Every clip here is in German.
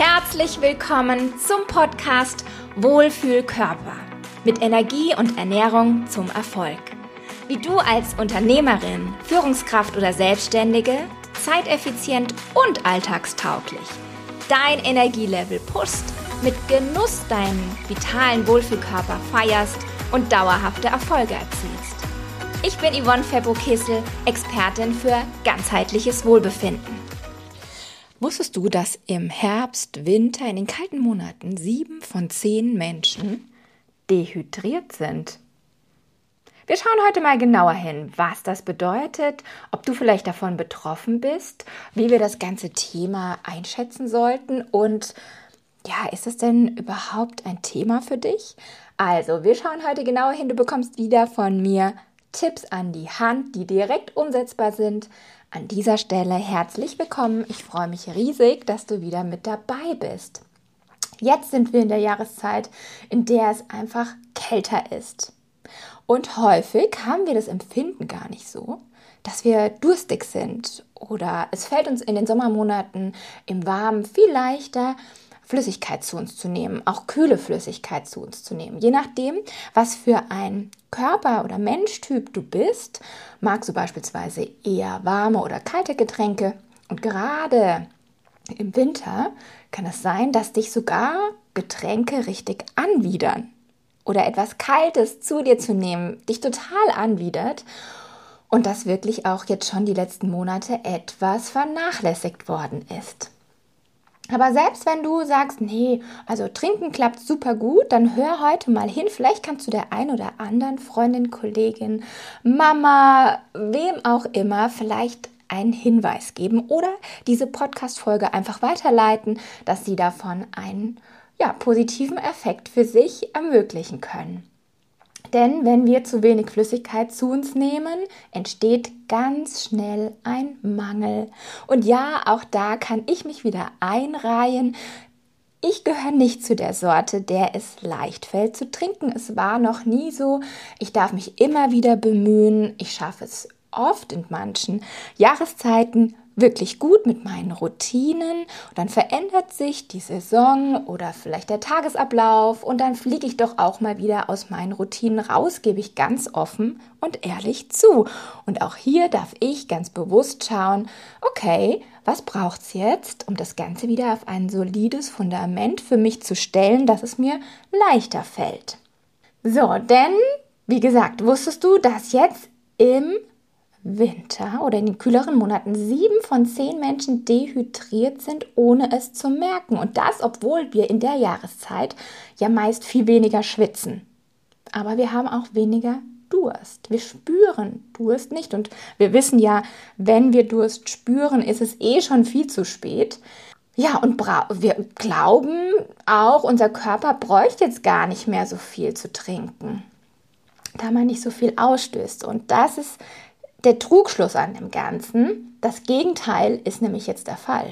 Herzlich willkommen zum Podcast Wohlfühlkörper mit Energie und Ernährung zum Erfolg. Wie du als Unternehmerin, Führungskraft oder Selbstständige zeiteffizient und alltagstauglich dein Energielevel pushst, mit Genuss deinen vitalen Wohlfühlkörper feierst und dauerhafte Erfolge erzielst. Ich bin Yvonne Febbo-Kessel, Expertin für ganzheitliches Wohlbefinden. Wusstest du, dass im Herbst, Winter, in den kalten Monaten 7 von 10 Menschen dehydriert sind? Wir schauen heute mal genauer hin, was das bedeutet, ob du vielleicht davon betroffen bist, wie wir das ganze Thema einschätzen sollten und ja, ist es denn überhaupt ein Thema für dich? Also, wir schauen heute genauer hin, du bekommst wieder von mir Tipps an die Hand, die direkt umsetzbar sind. An dieser Stelle herzlich willkommen. Ich freue mich riesig, dass du wieder mit dabei bist. Jetzt sind wir in der Jahreszeit, in der es einfach kälter ist. Und häufig haben wir das Empfinden gar nicht so, dass wir durstig sind oder es fällt uns in den Sommermonaten im Warmen viel leichter, Flüssigkeit zu uns zu nehmen, auch kühle Flüssigkeit zu uns zu nehmen. Je nachdem, was für ein Körper- oder Menschtyp du bist, magst du beispielsweise eher warme oder kalte Getränke. Und gerade im Winter kann es sein, dass dich sogar Getränke richtig anwidern. Oder etwas Kaltes zu dir zu nehmen, dich total anwidert. Und das wirklich auch jetzt schon die letzten Monate etwas vernachlässigt worden ist. Aber selbst wenn du sagst, nee, also trinken klappt super gut, dann hör heute mal hin. Vielleicht kannst du der ein oder anderen Freundin, Kollegin, Mama, wem auch immer vielleicht einen Hinweis geben oder diese Podcast-Folge einfach weiterleiten, dass sie davon einen positiven Effekt für sich ermöglichen können. Denn wenn wir zu wenig Flüssigkeit zu uns nehmen, entsteht ganz schnell ein Mangel. Und ja, auch da kann ich mich wieder einreihen. Ich gehöre nicht zu der Sorte, der es leicht fällt zu trinken. Es war noch nie so. Ich darf mich immer wieder bemühen. Ich schaffe es oft in manchen Jahreszeiten wirklich gut mit meinen Routinen. Und dann verändert sich die Saison oder vielleicht der Tagesablauf und dann fliege ich doch auch mal wieder aus meinen Routinen raus, gebe ich ganz offen und ehrlich zu. Und auch hier darf ich ganz bewusst schauen, okay, was braucht es jetzt, um das Ganze wieder auf ein solides Fundament für mich zu stellen, dass es mir leichter fällt. So, denn, wie gesagt, wusstest du, dass jetzt im Winter oder in den kühleren Monaten 7 von 10 Menschen dehydriert sind, ohne es zu merken. Und das, obwohl wir in der Jahreszeit ja meist viel weniger schwitzen. Aber wir haben auch weniger Durst. Wir spüren Durst nicht. Und wir wissen ja, wenn wir Durst spüren, ist es schon viel zu spät. Ja, und wir glauben auch, unser Körper bräuchte jetzt gar nicht mehr so viel zu trinken, da man nicht so viel ausstößt. Und das ist der Trugschluss an dem Ganzen. Das Gegenteil ist nämlich jetzt der Fall.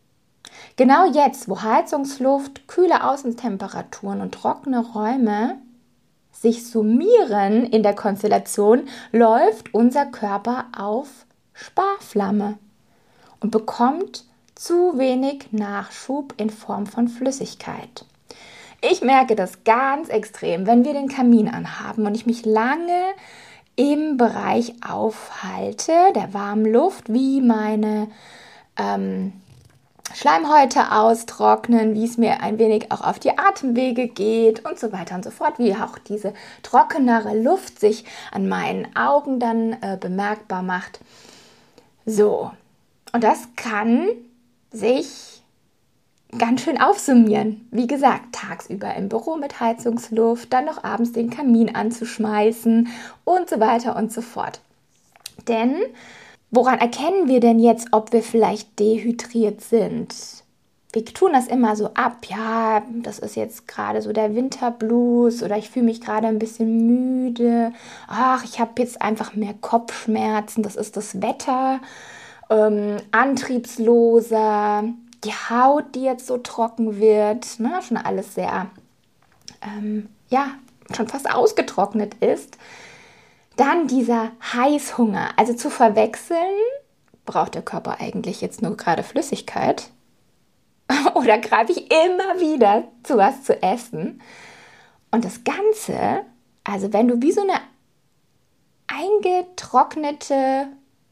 Genau jetzt, wo Heizungsluft, kühle Außentemperaturen und trockene Räume sich summieren in der Konstellation, läuft unser Körper auf Sparflamme und bekommt zu wenig Nachschub in Form von Flüssigkeit. Ich merke das ganz extrem, wenn wir den Kamin anhaben und ich mich lange im Bereich aufhalte, der warmen Luft, wie meine Schleimhäute austrocknen, wie es mir ein wenig auch auf die Atemwege geht und so weiter und so fort, wie auch diese trockenere Luft sich an meinen Augen dann bemerkbar macht. So, und das kann sich ganz schön aufsummieren. Wie gesagt, tagsüber im Büro mit Heizungsluft, dann noch abends den Kamin anzuschmeißen und so weiter und so fort. Denn woran erkennen wir denn jetzt, ob wir vielleicht dehydriert sind? Wir tun das immer so ab, ja, das ist jetzt gerade so der Winterblues oder ich fühle mich gerade ein bisschen müde. Ach, ich habe jetzt einfach mehr Kopfschmerzen, das ist das Wetter, antriebsloser, die Haut, die jetzt so trocken wird, ne, schon alles sehr, schon fast ausgetrocknet ist. Dann dieser Heißhunger, also zu verwechseln, braucht der Körper eigentlich jetzt nur gerade Flüssigkeit oder greife ich immer wieder zu was zu essen. Und das Ganze, also wenn du wie so eine eingetrocknete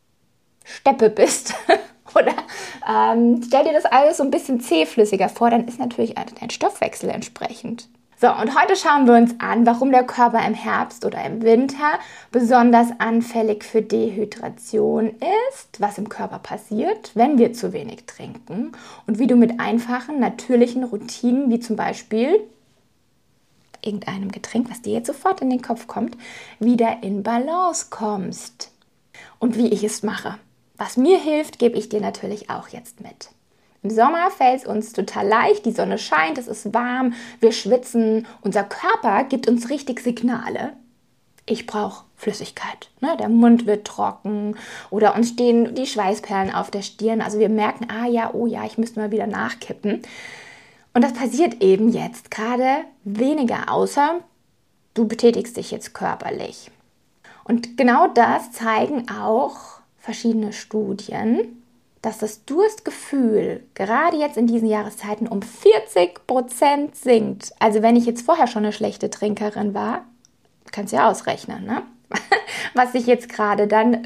Steppe bist oder stell dir das alles so ein bisschen zähflüssiger vor, dann ist natürlich dein Stoffwechsel entsprechend. So, und heute schauen wir uns an, warum der Körper im Herbst oder im Winter besonders anfällig für Dehydration ist, was im Körper passiert, wenn wir zu wenig trinken und wie du mit einfachen, natürlichen Routinen, wie zum Beispiel irgendeinem Getränk, was dir jetzt sofort in den Kopf kommt, wieder in Balance kommst. Und wie ich es mache. Was mir hilft, gebe ich dir natürlich auch jetzt mit. Im Sommer fällt es uns total leicht, die Sonne scheint, es ist warm, wir schwitzen, unser Körper gibt uns richtig Signale. Ich brauche Flüssigkeit, ne? Der Mund wird trocken oder uns stehen die Schweißperlen auf der Stirn. Also wir merken, ich müsste mal wieder nachkippen. Und das passiert eben jetzt gerade weniger, außer du betätigst dich jetzt körperlich. Und genau das zeigen auch verschiedene Studien, dass das Durstgefühl gerade jetzt in diesen Jahreszeiten um 40% sinkt. Also wenn ich jetzt vorher schon eine schlechte Trinkerin war, kannst du ja ausrechnen, ne? Was sich jetzt gerade dann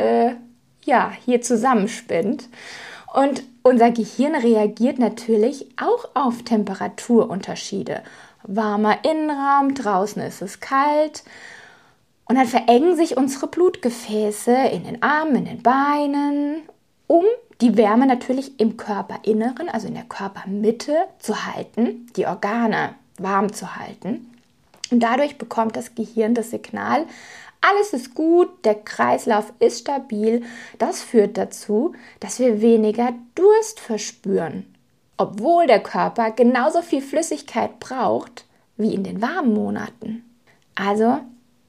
hier zusammenspinnt. Und unser Gehirn reagiert natürlich auch auf Temperaturunterschiede. Warmer Innenraum, draußen ist es kalt. Und dann verengen sich unsere Blutgefäße in den Armen, in den Beinen, um die Wärme natürlich im Körperinneren, also in der Körpermitte zu halten, die Organe warm zu halten. Und dadurch bekommt das Gehirn das Signal, alles ist gut, der Kreislauf ist stabil. Das führt dazu, dass wir weniger Durst verspüren, obwohl der Körper genauso viel Flüssigkeit braucht wie in den warmen Monaten. Also,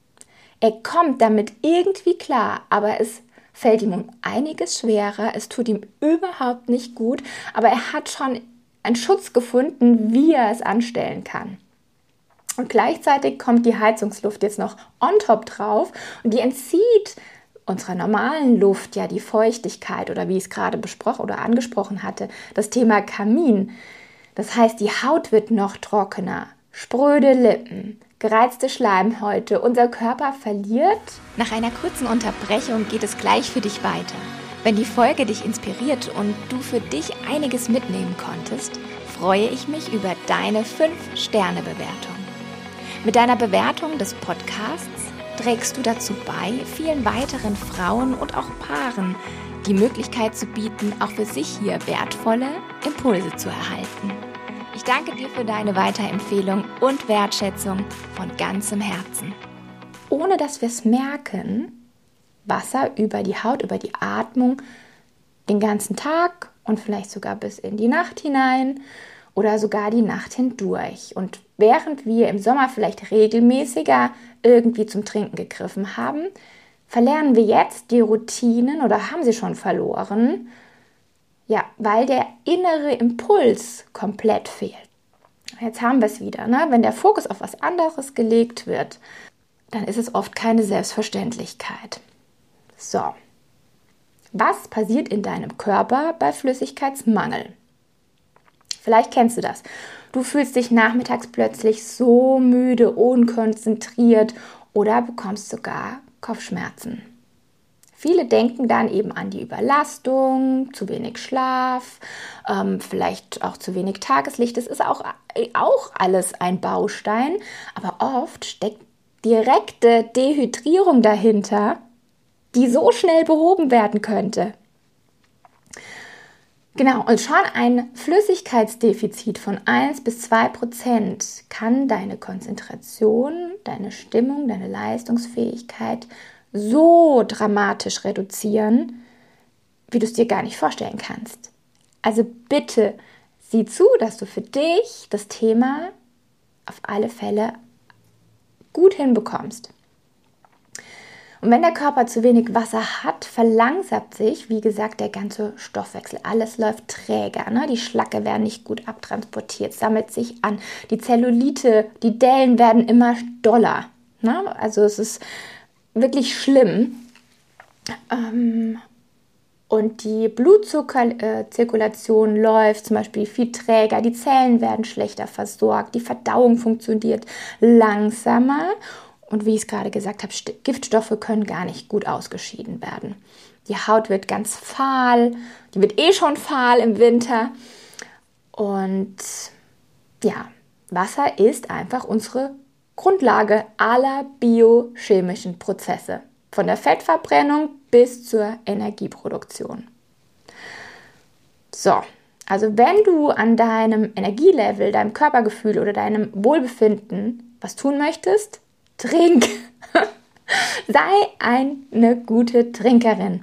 er kommt damit irgendwie klar, aber es fällt ihm um einiges schwerer, es tut ihm überhaupt nicht gut, aber er hat schon einen Schutz gefunden, wie er es anstellen kann. Und gleichzeitig kommt die Heizungsluft jetzt noch on top drauf und die entzieht unserer normalen Luft ja die Feuchtigkeit oder wie ich es gerade besprochen oder angesprochen hatte, das Thema Kamin. Das heißt, die Haut wird noch trockener, spröde Lippen, gereizte Schleimhäute, unser Körper verliert. Nach einer kurzen Unterbrechung geht es gleich für dich weiter. Wenn die Folge dich inspiriert und du für dich einiges mitnehmen konntest, freue ich mich über deine 5-Sterne-Bewertung. Mit deiner Bewertung des Podcasts trägst du dazu bei, vielen weiteren Frauen und auch Paaren die Möglichkeit zu bieten, auch für sich hier wertvolle Impulse zu erhalten. Ich danke dir für deine Weiterempfehlung und Wertschätzung von ganzem Herzen. Ohne dass wir es merken, Wasser über die Haut, über die Atmung den ganzen Tag und vielleicht sogar bis in die Nacht hinein oder sogar die Nacht hindurch. Und während wir im Sommer vielleicht regelmäßiger irgendwie zum Trinken gegriffen haben, verlernen wir jetzt die Routinen oder haben sie schon verloren, ja, weil der innere Impuls komplett fehlt. Jetzt haben wir es wieder, ne? Wenn der Fokus auf was anderes gelegt wird, dann ist es oft keine Selbstverständlichkeit. So, was passiert in deinem Körper bei Flüssigkeitsmangel? Vielleicht kennst du das. Du fühlst dich nachmittags plötzlich so müde, unkonzentriert oder bekommst sogar Kopfschmerzen. Viele denken dann eben an die Überlastung, zu wenig Schlaf, vielleicht auch zu wenig Tageslicht. Das ist auch alles ein Baustein, aber oft steckt direkte Dehydrierung dahinter, die so schnell behoben werden könnte. Genau, und schon ein Flüssigkeitsdefizit von 1-2% kann deine Konzentration, deine Stimmung, deine Leistungsfähigkeit so dramatisch reduzieren, wie du es dir gar nicht vorstellen kannst. Also bitte sieh zu, dass du für dich das Thema auf alle Fälle gut hinbekommst. Und wenn der Körper zu wenig Wasser hat, verlangsamt sich, wie gesagt, der ganze Stoffwechsel. Alles läuft träger, ne? Die Schlacke werden nicht gut abtransportiert, sammelt sich an. Die Zellulite, die Dellen werden immer doller. Ne? Also es ist wirklich schlimm. und die Blutzuckerzirkulation läuft zum Beispiel viel träger, die Zellen werden schlechter versorgt, die Verdauung funktioniert langsamer und wie ich es gerade gesagt habe, Giftstoffe können gar nicht gut ausgeschieden werden. Die Haut wird ganz fahl, die wird schon fahl im Winter und ja, Wasser ist einfach unsere Grundlage aller biochemischen Prozesse, von der Fettverbrennung bis zur Energieproduktion. So, also wenn du an deinem Energielevel, deinem Körpergefühl oder deinem Wohlbefinden was tun möchtest, trink. Sei eine gute Trinkerin.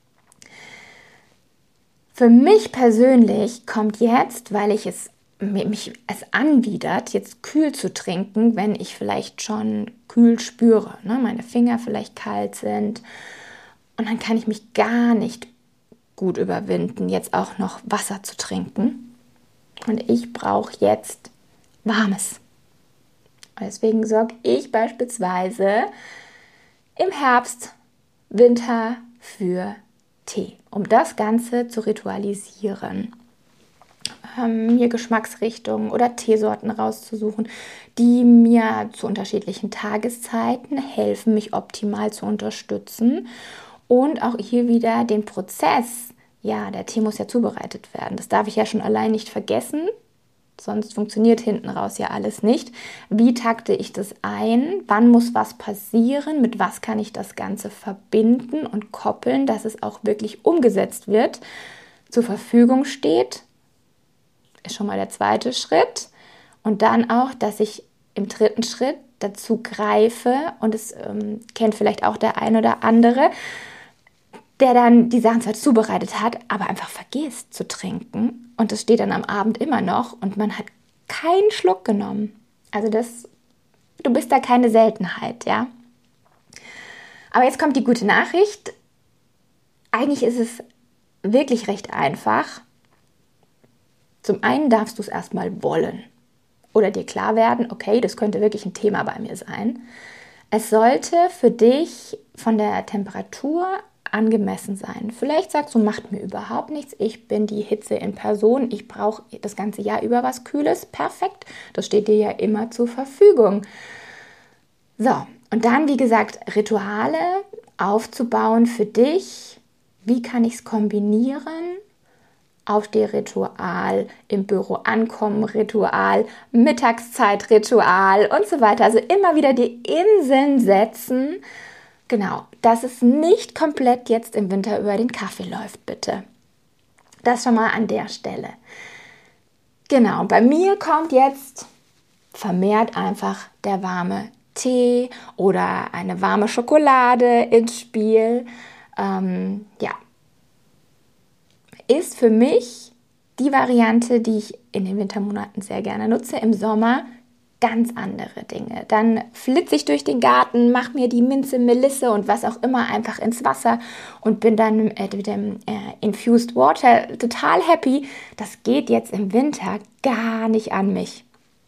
Für mich persönlich kommt jetzt, weil mich es anwidert, jetzt kühl zu trinken, wenn ich vielleicht schon kühl spüre, ne? Meine Finger vielleicht kalt sind und dann kann ich mich gar nicht gut überwinden, jetzt auch noch Wasser zu trinken und ich brauche jetzt Warmes. Und deswegen sorge ich beispielsweise im Herbst, Winter für Tee, um das Ganze zu ritualisieren. Mir Geschmacksrichtungen oder Teesorten rauszusuchen, die mir zu unterschiedlichen Tageszeiten helfen, mich optimal zu unterstützen. Und auch hier wieder den Prozess, ja, der Tee muss ja zubereitet werden. Das darf ich ja schon allein nicht vergessen, sonst funktioniert hinten raus ja alles nicht. Wie takte ich das ein? Wann muss was passieren? Mit was kann ich das Ganze verbinden und koppeln, dass es auch wirklich umgesetzt wird, zur Verfügung steht? Ist schon mal der zweite Schritt. Und dann auch, dass ich im dritten Schritt dazu greife, und es kennt vielleicht auch der ein oder andere, der dann die Sachen zwar zubereitet hat, aber einfach vergisst zu trinken. Und das steht dann am Abend immer noch und man hat keinen Schluck genommen. Also du bist da keine Seltenheit, ja. Aber jetzt kommt die gute Nachricht. Eigentlich ist es wirklich recht einfach. Zum einen darfst du es erstmal wollen oder dir klar werden, okay, das könnte wirklich ein Thema bei mir sein. Es sollte für dich von der Temperatur angemessen sein. Vielleicht sagst du, macht mir überhaupt nichts, ich bin die Hitze in Person, ich brauche das ganze Jahr über was Kühles, perfekt, das steht dir ja immer zur Verfügung. So, und dann, wie gesagt, Rituale aufzubauen für dich, wie kann ich es kombinieren? Aufstehritual, im Büro ankommen, Ritual, Mittagszeit-Ritual und so weiter. Also immer wieder die Inseln setzen. Genau, dass es nicht komplett jetzt im Winter über den Kaffee läuft, bitte. Das schon mal an der Stelle. Genau, bei mir kommt jetzt vermehrt einfach der warme Tee oder eine warme Schokolade ins Spiel. Ist für mich die Variante, die ich in den Wintermonaten sehr gerne nutze. Im Sommer ganz andere Dinge. Dann flitze ich durch den Garten, mache mir die Minze, Melisse und was auch immer einfach ins Wasser und bin dann mit dem Infused Water total happy. Das geht jetzt im Winter gar nicht an mich.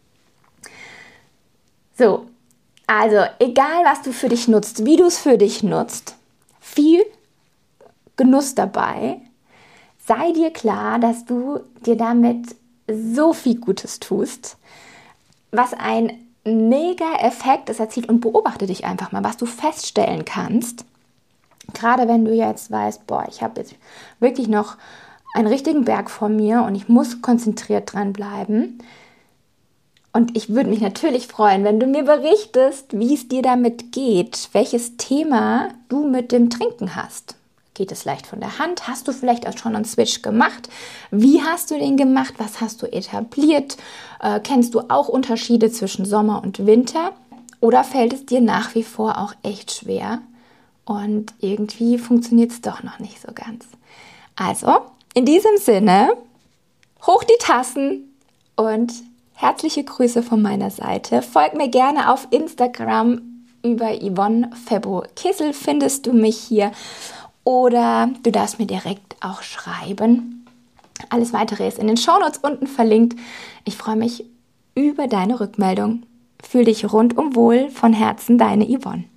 So, also egal, was du für dich nutzt, wie du es für dich nutzt, viel Genuss dabei. Sei dir klar, dass du dir damit so viel Gutes tust, was ein mega Effekt es erzielt, und beobachte dich einfach mal, was du feststellen kannst. Gerade wenn du jetzt weißt, ich habe jetzt wirklich noch einen richtigen Berg vor mir und ich muss konzentriert dranbleiben. Und ich würde mich natürlich freuen, wenn du mir berichtest, wie es dir damit geht, welches Thema du mit dem Trinken hast. Geht es leicht von der Hand? Hast du vielleicht auch schon einen Switch gemacht? Wie hast du den gemacht? Was hast du etabliert? Kennst du auch Unterschiede zwischen Sommer und Winter? Oder fällt es dir nach wie vor auch echt schwer? Und irgendwie funktioniert es doch noch nicht so ganz. Also, in diesem Sinne, hoch die Tassen und herzliche Grüße von meiner Seite. Folg mir gerne auf Instagram über Yvonne Febbo-Kissel, findest du mich hier. Oder du darfst mir direkt auch schreiben. Alles Weitere ist in den Shownotes unten verlinkt. Ich freue mich über deine Rückmeldung. Fühl dich rundum wohl, von Herzen, deine Yvonne.